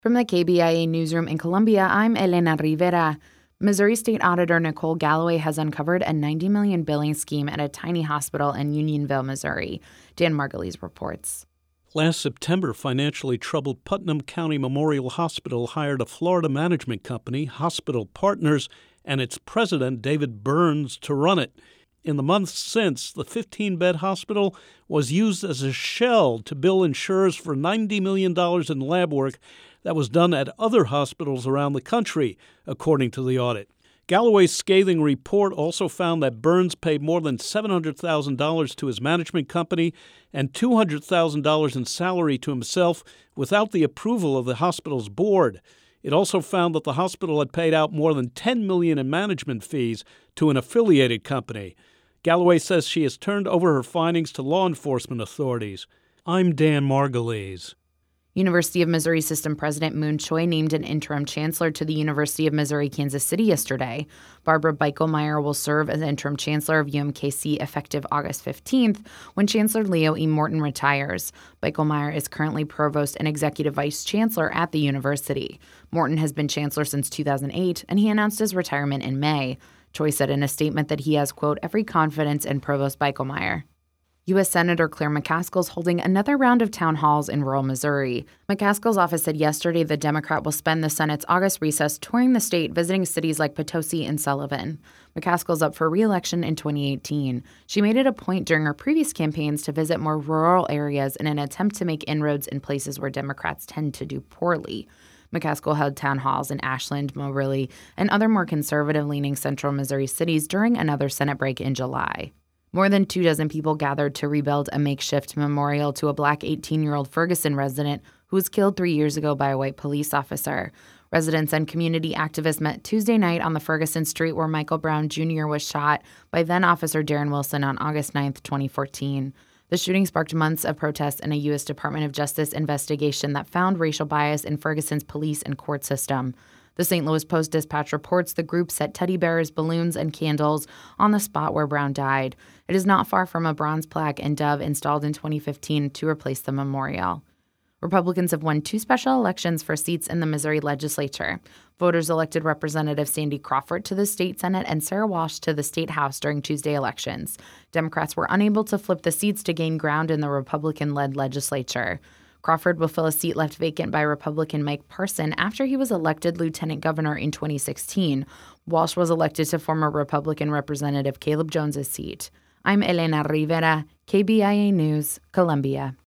From the KBIA newsroom in Columbia, I'm Elena Rivera. Missouri State Auditor Nicole Galloway has uncovered a $90 million billing scheme at a tiny hospital in Unionville, Missouri. Dan Margulies reports. Last September, financially troubled Putnam County Memorial Hospital hired a Florida management company, Hospital Partners, and its president, David Burns, to run it. In the months since, the 15-bed hospital was used as a shell to bill insurers for $90 million in lab work that was done at other hospitals around the country, according to the audit. Galloway's scathing report also found that Burns paid more than $700,000 to his management company and $200,000 in salary to himself without the approval of the hospital's board. It also found that the hospital had paid out more than $10 million in management fees to an affiliated company. Galloway says she has turned over her findings to law enforcement authorities. I'm Dan Margulies. University of Missouri System President Moon Choi named an interim chancellor to the University of Missouri-Kansas City yesterday. Barbara Beichelmeyer will serve as interim chancellor of UMKC effective August 15th, when Chancellor Leo E. Morton retires. Beichelmeyer is currently provost and executive vice chancellor at the university. Morton has been chancellor since 2008, and he announced his retirement in May. Choi said in a statement that he has, quote, every confidence in Provost Beichelmeyer. U.S. Senator Claire McCaskill is holding another round of town halls in rural Missouri. McCaskill's office said yesterday the Democrat will spend the Senate's August recess touring the state, visiting cities like Potosi and Sullivan. McCaskill's up for re-election in 2018. She made it a point during her previous campaigns to visit more rural areas in an attempt to make inroads in places where Democrats tend to do poorly. McCaskill held town halls in Ashland, Moberly, and other more conservative-leaning central Missouri cities during another Senate break in July. More than 24 people gathered to rebuild a makeshift memorial to a black 18-year-old Ferguson resident who was killed 3 years ago by a white police officer. Residents and community activists met Tuesday night on the Ferguson street where Michael Brown Jr. was shot by then-Officer Darren Wilson on August 9, 2014. The shooting sparked months of protests in a U.S. Department of Justice investigation that found racial bias in Ferguson's police and court system. The St. Louis Post-Dispatch reports the group set teddy bears, balloons, and candles on the spot where Brown died. It is not far from a bronze plaque and dove installed in 2015 to replace the memorial. Republicans have won 2 special elections for seats in the Missouri legislature. Voters elected Representative Sandy Crawford to the state Senate and Sarah Walsh to the state House during Tuesday elections. Democrats were unable to flip the seats to gain ground in the Republican-led legislature. Crawford will fill a seat left vacant by Republican Mike Parson after he was elected lieutenant governor in 2016. Walsh was elected to former Republican Representative Caleb Jones's seat. I'm Elena Rivera, KBIA News, Columbia.